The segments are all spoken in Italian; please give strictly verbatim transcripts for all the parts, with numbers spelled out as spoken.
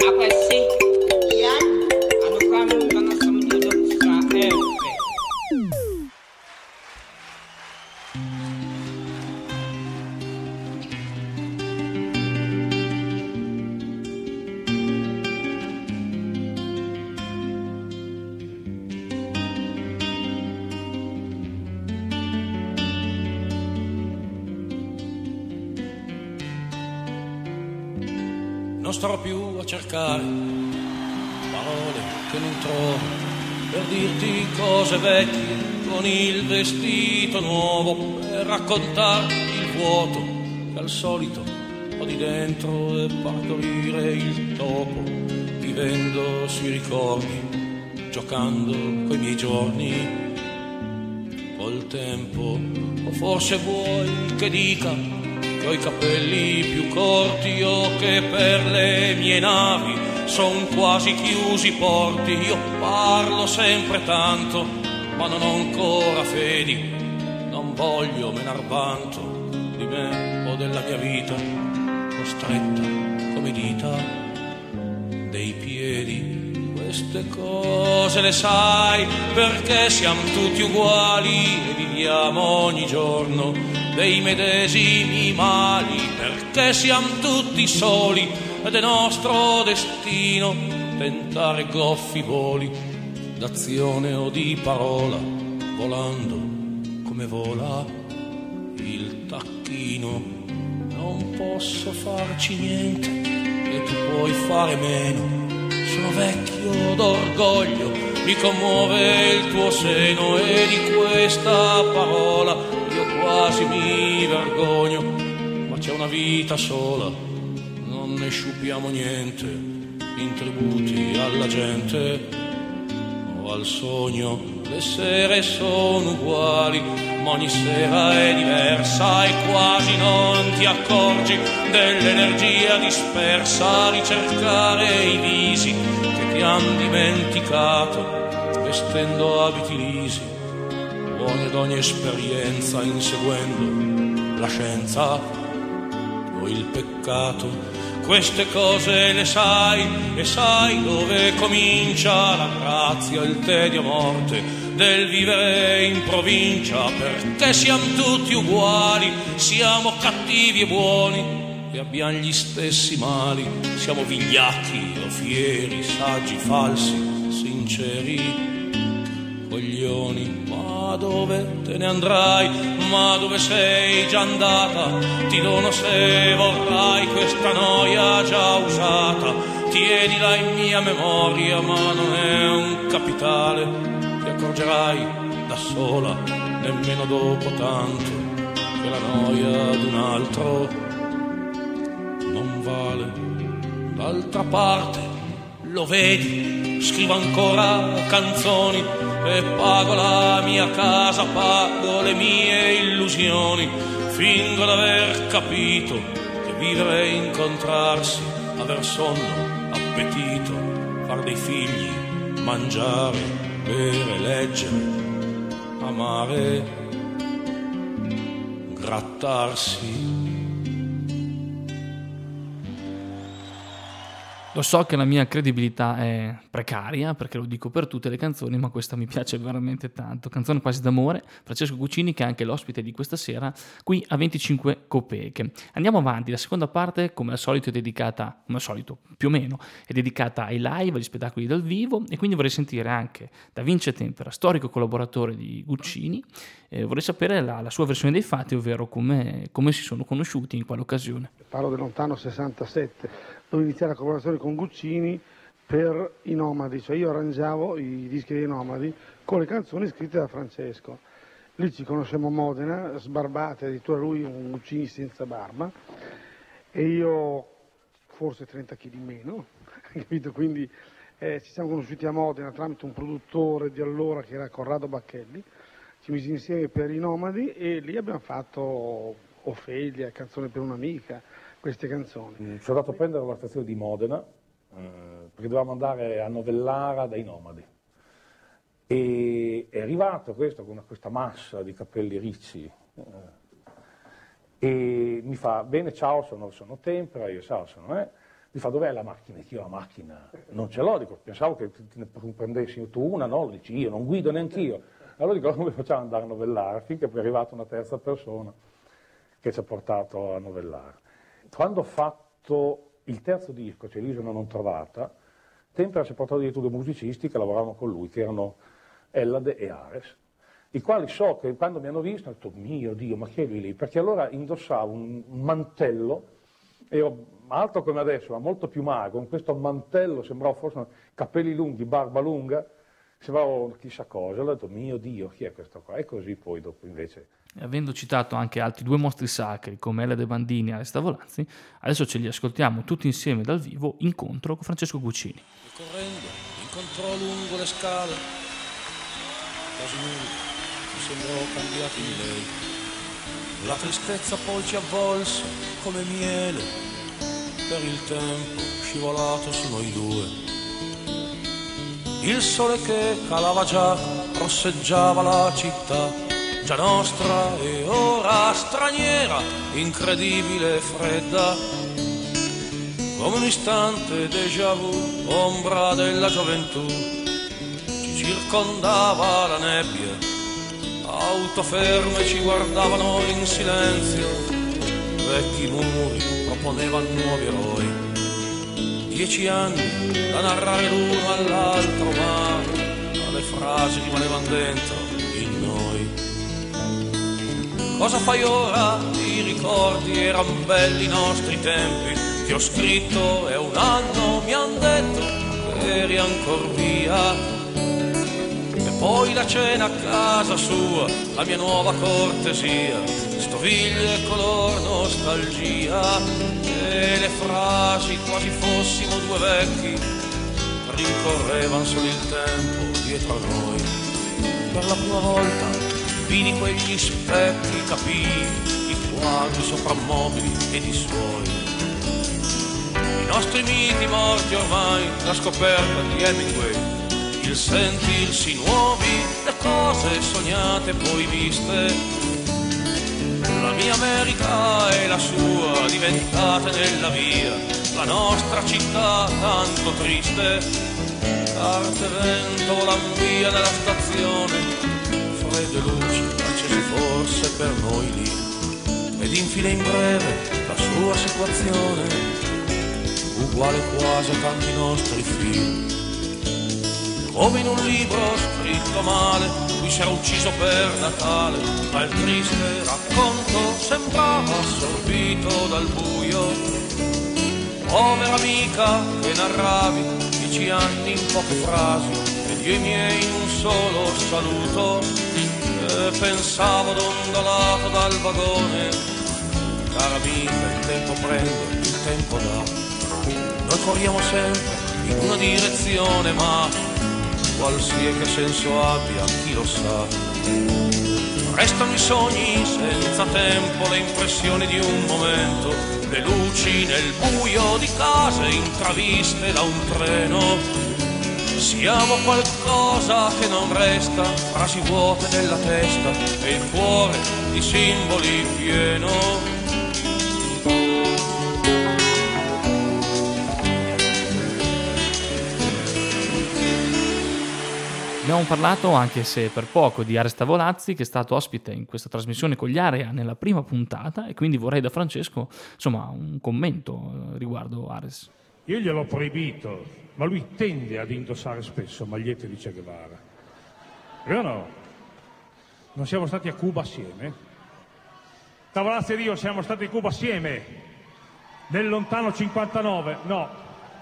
Non starò più a cercare parole che non trovo per dirti cose vecchie con il vestito nuovo, per raccontarti il vuoto che al solito ho di dentro e partorire il topo, vivendo sui ricordi, giocando coi miei giorni, col tempo. O forse vuoi che dica che ho i capelli più corti o che per le mie navi son quasi chiusi i porti. Io parlo sempre tanto, ma non ho ancora fedi, non voglio menar vanto di me o della mia vita, costretta come dita dei piedi. Queste cose le sai perché siamo tutti uguali e viviamo ogni giorno dei medesimi mali, perché siamo tutti soli ed è nostro destino tentare goffi voli d'azione o di parola, volando come vola il tacchino. Non posso farci niente e tu puoi fare meno, sono vecchio d'orgoglio, mi commuove il tuo seno e di questa parola io quasi mi vergogno, ma c'è una vita sola, non ne sciupiamo niente, in tributi alla gente o al sogno. Le sere sono uguali, ma ogni sera è diversa e quasi non ti accorgi dell'energia dispersa a ricercare i visi che ti han dimenticato, vestendo abiti lisi, buoni ad ogni esperienza, inseguendo la scienza o il peccato. Queste cose le sai e sai dove comincia la grazia, il tedio morte del vivere in provincia, perché siamo tutti uguali, siamo cattivi e buoni e abbiamo gli stessi mali, siamo vigliacchi o fieri, saggi, falsi, sinceri, coglioni. Ma dove te ne andrai? Ma dove sei già andata? Ti dono se vorrai questa noia già usata. Tienila in mia memoria, ma non è un capitale. Ti accorgerai da sola, nemmeno dopo tanto, che la noia d'un altro non vale. D'altra parte, lo vedi, scrivo ancora canzoni e pago la mia casa, pago le mie illusioni, fingo d'aver capito che vivere e incontrarsi, aver sonno, appetito, far dei figli, mangiare, bere, leggere, amare, grattarsi. Lo so che la mia credibilità è precaria, perché lo dico per tutte le canzoni, ma questa mi piace veramente tanto. Canzone quasi d'amore, Francesco Guccini, che è anche l'ospite di questa sera, qui a venticinque copeche. Andiamo avanti, la seconda parte, come al solito, è dedicata, come al solito, più o meno, è dedicata ai live, agli spettacoli dal vivo, e quindi vorrei sentire anche da Vince Tempera, storico collaboratore di Guccini, eh, vorrei sapere la, la sua versione dei fatti, ovvero come, come si sono conosciuti, in quale occasione. Parlo del lontano sessantasette. Dove iniziare la collaborazione con Guccini per i Nomadi, cioè io arrangiavo i dischi dei Nomadi con le canzoni scritte da Francesco. Lì ci conosciamo a Modena, sbarbate, addirittura lui un Guccini senza barba e io forse trenta chili in meno, capito? Quindi eh, ci siamo conosciuti a Modena tramite un produttore di allora che era Corrado Bacchelli, ci mise insieme per i Nomadi e lì abbiamo fatto Ofelia, Canzone per un'amica, queste canzoni. Mm, ci ho dato a prendere alla stazione di Modena, eh, perché dovevamo andare a Novellara dai Nomadi. E è arrivato questo con una, questa massa di capelli ricci eh, e mi fa, bene, ciao, sono, sono Tempera, io ciao, sono eh. Mi fa, dov'è la macchina? Dico, io la macchina non ce l'ho, dico, pensavo che ne prendessi tu una, no? Dici, io non guido neanch'io. Allora dico, come facciamo ad andare a Novellara? Finché poi è arrivata una terza persona che ci ha portato a Novellara. Quando ho fatto il terzo disco, cioè l'Isola non trovata, Tempera ci ha portato dietro due musicisti che lavoravano con lui, che erano Ellade e Ares, i quali so che quando mi hanno visto hanno detto, mio Dio, ma chi è lui lì? Perché allora indossavo un mantello, ero alto come adesso, ma molto più magro, con questo mantello sembrava forse capelli lunghi, barba lunga, sembrava chissà cosa. Allora ho detto, mio Dio, chi è questo qua? E così poi dopo invece... Avendo citato anche altri due mostri sacri come Ellade Bandini e Ares Tavolazzi, adesso ce li ascoltiamo tutti insieme dal vivo, Incontro con Francesco Guccini. Correndo, incontrò lungo le scale, quasi nulla, mi sembrò cambiato in lei. La tristezza poi ci avvolse come miele, per il tempo scivolato su noi due. Il sole che calava già, rosseggiava la città, già nostra e ora straniera, incredibile e fredda, come un istante déjà vu, ombra della gioventù. Ci circondava la nebbia, auto ferme ci guardavano in silenzio, vecchi muri proponevano nuovi eroi. Dieci anni da narrare l'uno all'altro, ma le frasi rimanevano dentro in noi. Cosa fai ora? I ricordi eran belli i nostri tempi. Ti ho scritto e un anno mi han detto che eri ancor via. E poi la cena a casa sua, la mia nuova cortesia, stoviglie color nostalgia, e le frasi quasi fossimo due vecchi, rincorrevan solo il tempo dietro a noi. Per la prima volta vidi quegli specchi, capii i quadri soprammobili ed i suoi. I nostri miti morti ormai, la scoperta di Hemingway, il sentirsi nuovi, le cose sognate poi viste. La mia America e la sua diventate nella via, la nostra città tanto triste. Carte vento volan via nella stazione, fredde luci accesi forse per noi lì. Ed infine in breve la sua situazione, uguale quasi a tanti nostri film. Come in un libro scritto male, cui si era ucciso per Natale, ma il triste racconto sembrava assorbito dal buio. Povera amica che narravi dieci anni in poche frasi, ed io i miei in un solo saluto, e pensavo dondolato dal vagone. Cara amica, il tempo prende, il tempo dà. Noi corriamo sempre in una direzione, ma qualsiasi senso abbia, chi lo sa. Restano i sogni senza tempo, le impressioni di un momento, le luci nel buio di case intraviste da un treno. Siamo qualcosa che non resta, frasi vuote nella testa e il cuore di simboli pieno. Abbiamo parlato, anche se per poco, di Ares Tavolazzi, che è stato ospite in questa trasmissione con gli Area nella prima puntata, e quindi vorrei da Francesco, insomma, un commento riguardo Ares. Io gliel'ho proibito, ma lui tende ad indossare spesso magliette di Che Guevara. Io no. Non siamo stati a Cuba assieme? Tavolazzi ed io siamo stati a Cuba assieme nel lontano cinquantanove? No.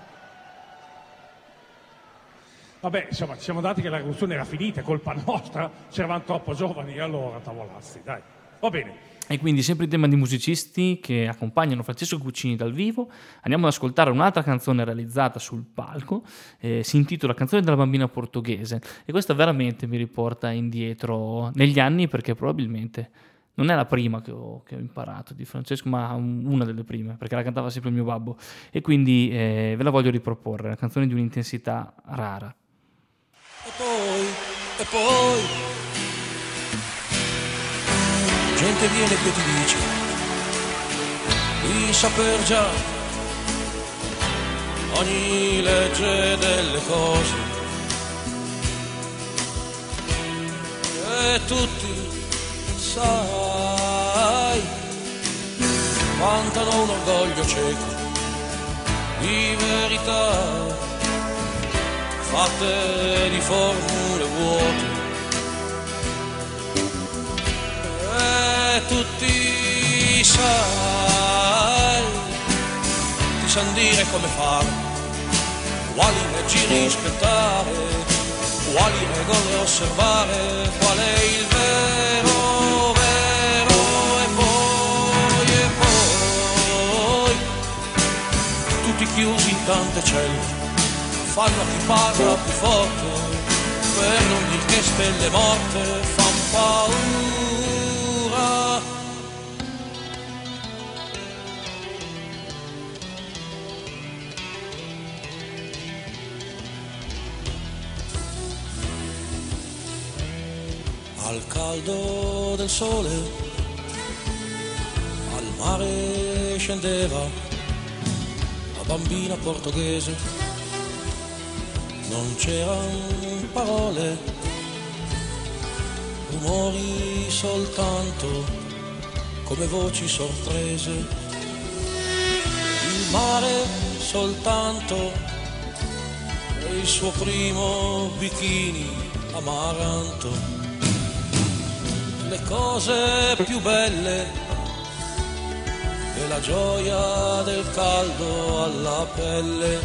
Vabbè, insomma, ci siamo dati che la rivoluzione era finita, è colpa nostra, c'eravamo troppo giovani, allora Tavolazzi, dai, va bene. E quindi sempre in tema di musicisti che accompagnano Francesco Guccini dal vivo, andiamo ad ascoltare un'altra canzone realizzata sul palco, eh, si intitola Canzone della bambina portoghese, e questa veramente mi riporta indietro negli anni, perché probabilmente non è la prima che ho, che ho imparato di Francesco, ma una delle prime, perché la cantava sempre il mio babbo, e quindi eh, ve la voglio riproporre, la canzone di un'intensità rara. E poi, e poi, gente viene che ti dice di saper già ogni legge delle cose, e tutti, sai, vantano un orgoglio cieco di verità fatte di formule vuote, e tutti, sai, ti san dire come fare, quali leggi rispettare, quali regole osservare, qual è il vero, vero, e poi, e poi, tutti chiusi in tante celle, fanno a chi parla più forte, per non dir che stelle morte fan paura. Al caldo del sole, al mare scendeva la bambina portoghese, non c'erano parole, rumori soltanto come voci sorprese, il mare soltanto e il suo primo bikini amaranto, le cose più belle e la gioia del caldo alla pelle.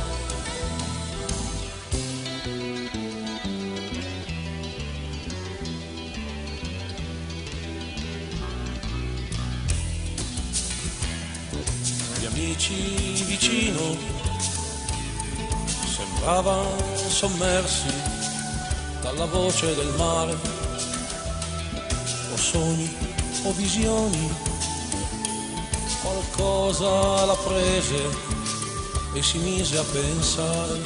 Gli amici vicino sembravano sommersi dalla voce del mare, o sogni o visioni, qualcosa la prese e si mise a pensare,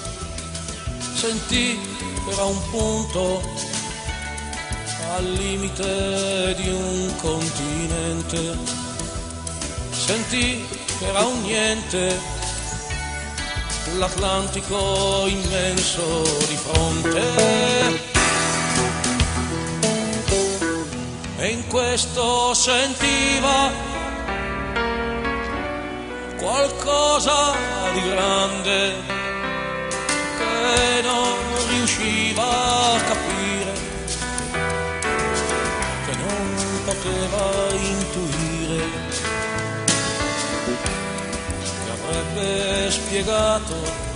sentì che era un punto al limite di un continente, sentì che era un niente, l'Atlantico immenso di fronte. E in questo sentiva qualcosa di grande che non riusciva a capire, che non poteva intuire, che avrebbe spiegato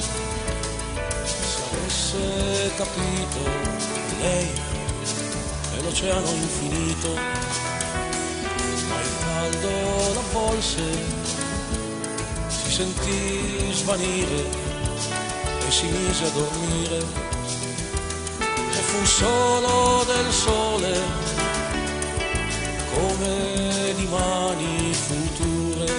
se avesse capito lei l'oceano infinito, ma il caldo l'avvolse, si sentì svanire e si mise a dormire, e fu solo del sole come di mani future,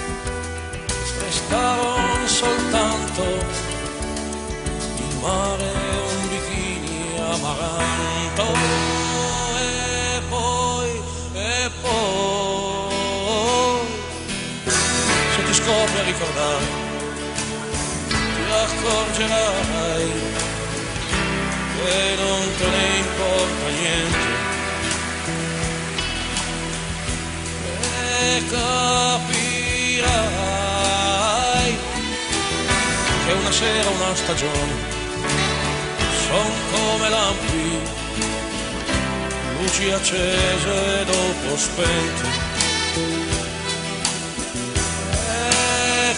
restarono soltanto il mare e un bikini amaranto. E poi, se ti scopri a ricordare, ti accorgerai che non te ne importa niente, e capirai che una sera, una stagione, son come lampi, luci accese dopo spente, e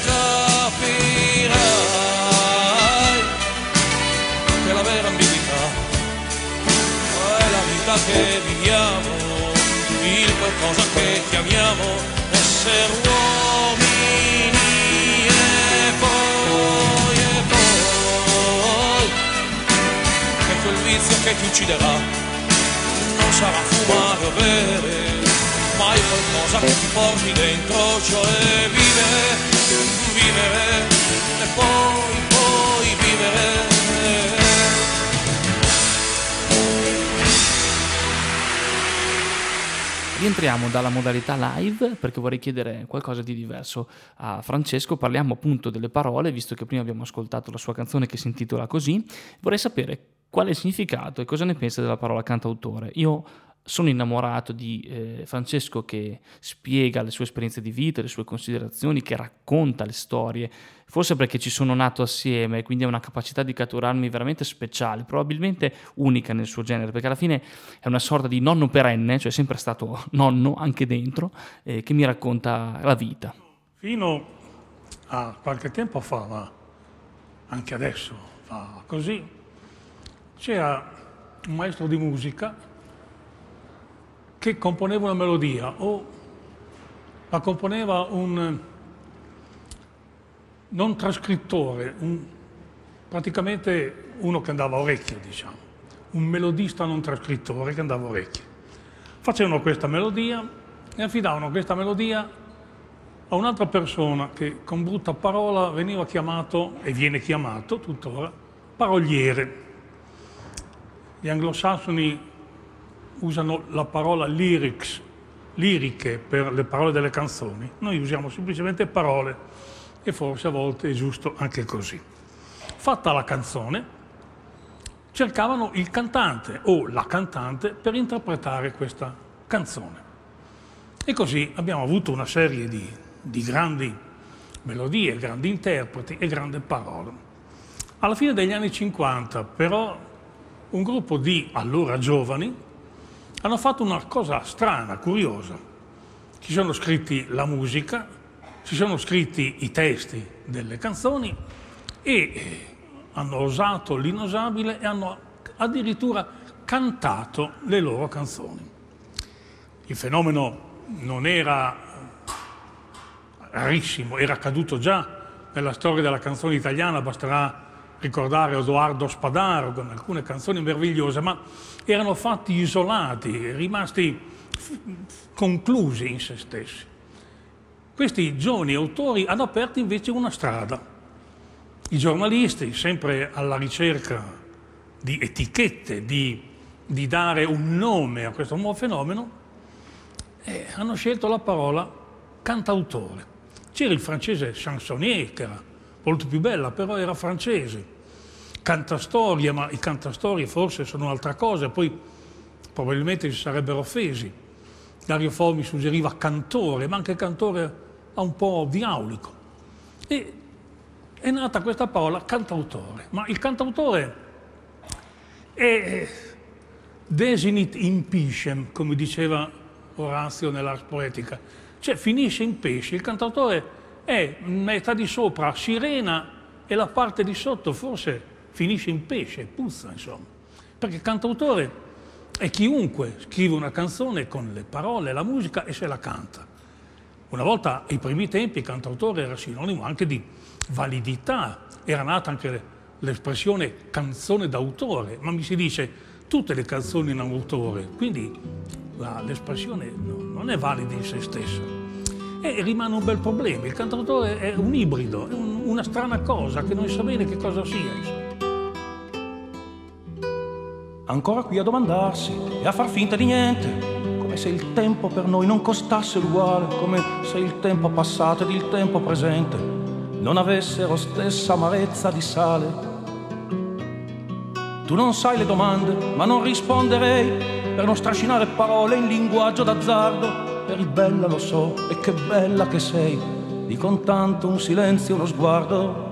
capirai che la vera ambiguità è la vita che viviamo, il qualcosa che chiamiamo essere uomini, e poi, e poi, che quel vizio che ti ucciderà sarà fumare o bere, ma è qualcosa che ti porti dentro, cioè vivere, vivere, e poi, poi vivere. Rientriamo dalla modalità live perché vorrei chiedere qualcosa di diverso a Francesco. Parliamo appunto delle parole, visto che prima abbiamo ascoltato la sua canzone che si intitola così. Vorrei sapere qual è il significato e cosa ne pensa della parola cantautore. Io sono innamorato di eh, Francesco, che spiega le sue esperienze di vita, le sue considerazioni, che racconta le storie, forse perché ci sono nato assieme, quindi ha una capacità di catturarmi veramente speciale, probabilmente unica nel suo genere, perché alla fine è una sorta di nonno perenne, cioè sempre stato nonno anche dentro, eh, che mi racconta la vita. Fino a qualche tempo fa, ma anche adesso fa così, c'era un maestro di musica che componeva una melodia o la componeva un non trascrittore, un, praticamente uno che andava a orecchio, diciamo, un melodista non trascrittore che andava a orecchio. Facevano questa melodia e affidavano questa melodia a un'altra persona che con brutta parola veniva chiamato, e viene chiamato tuttora, paroliere. Gli anglosassoni usano la parola lyrics, liriche per le parole delle canzoni. Noi usiamo semplicemente parole e forse a volte è giusto anche così. Fatta la canzone, cercavano il cantante o la cantante per interpretare questa canzone. E così abbiamo avuto una serie di, di grandi melodie, grandi interpreti e grandi parole. Alla fine degli anni cinquanta, però, un gruppo di allora giovani hanno fatto una cosa strana, curiosa. Ci sono scritti la musica, ci sono scritti i testi delle canzoni e hanno osato l'inosabile e hanno addirittura cantato le loro canzoni. Il fenomeno non era rarissimo, era accaduto già nella storia della canzone italiana, basterà ricordare Edoardo Spadaro con alcune canzoni meravigliose, ma erano fatti isolati, rimasti conclusi in se stessi. Questi giovani autori hanno aperto invece una strada. I giornalisti, sempre alla ricerca di etichette, di, di dare un nome a questo nuovo fenomeno, eh, hanno scelto la parola cantautore. C'era il francese chansonnier, che era molto più bella, però era francese. Cantastorie, ma i cantastorie forse sono un'altra cosa, poi probabilmente si sarebbero offesi. Dario Fo mi suggeriva cantore, ma anche cantore ha un po' di aulico. E è nata questa parola cantautore, ma il cantautore è desinit in piscem, come diceva Orazio nell'Ars Poetica, cioè finisce in pesce. Il cantautore è metà di sopra sirena e la parte di sotto forse finisce in pesce, puzza, insomma. Perché cantautore è chiunque scrive una canzone con le parole, la musica e se la canta. Una volta, ai primi tempi, il cantautore era sinonimo anche di validità. Era nata anche l'espressione canzone d'autore, ma mi si dice tutte le canzoni hanno un autore, quindi l'espressione non è valida in se stessa. E rimane un bel problema. Il cantautore è un ibrido, è un, una strana cosa che non sa bene che cosa sia, insomma. Ancora qui a domandarsi e a far finta di niente, come se il tempo per noi non costasse l'uguale, come se il tempo passato ed il tempo presente non avessero stessa amarezza di sale. Tu non sai le domande, ma non risponderei per non strascinare parole in linguaggio d'azzardo. Eri bella, lo so, e che bella che sei, di con tanto un silenzio, uno sguardo.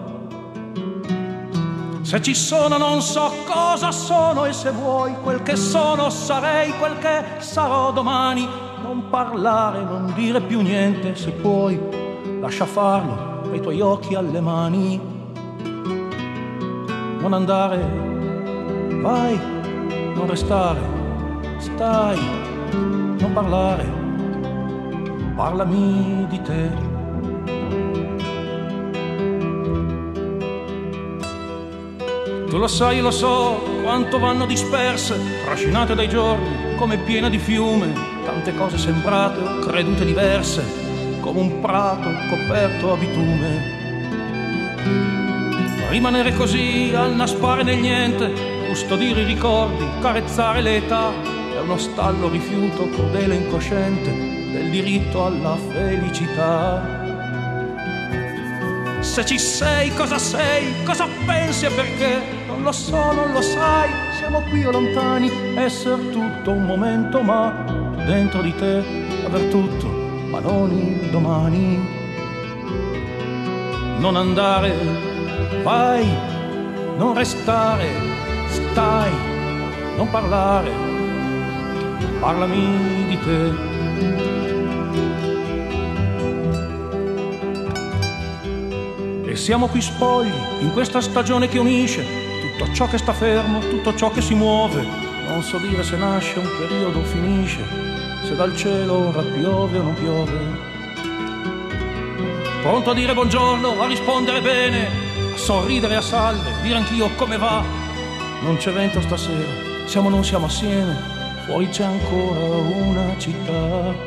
Se ci sono non so cosa sono, e se vuoi quel che sono sarei quel che sarò domani. Non parlare, non dire più niente, se puoi lascia farlo ai tuoi occhi, alle mani. Non andare, vai, non restare, stai, non parlare, parlami di te. Tu lo sai, io lo so, quanto vanno disperse, trascinate dai giorni, come piena di fiume, tante cose sembrate o credute diverse, come un prato coperto a bitume. Rimanere così, annaspare nel niente, custodire i ricordi, carezzare l'età, uno stallo rifiuto crudele e incosciente del diritto alla felicità. Se ci sei, cosa sei, cosa pensi e perché? Non lo so, non lo sai, siamo qui o lontani, esser tutto un momento, ma dentro di te aver tutto, ma non il domani. Non andare, vai, non restare, stai, non parlare, parlami di te. E siamo qui spogli, in questa stagione che unisce tutto ciò che sta fermo, tutto ciò che si muove. Non so dire se nasce un periodo o finisce, se dal cielo ora piove o non piove. Pronto a dire buongiorno, a rispondere bene, a sorridere a salve, dire anch'io come va. Non c'è vento stasera, siamo o non siamo assieme, fuori c'è ancora una città.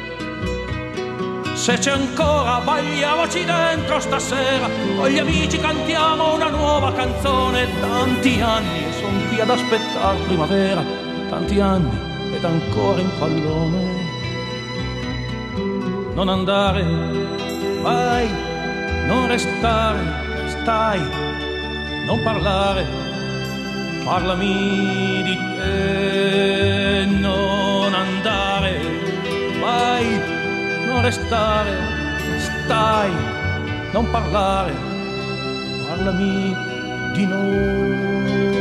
Se c'è ancora, balliamoci dentro stasera, con gli amici cantiamo una nuova canzone. Tanti anni e son qui ad aspettare primavera, tanti anni ed ancora in pallone. Non andare, vai, non restare, stai, non parlare, parlami di te. Non andare, vai, non restare, stai, non parlare, parlami di noi.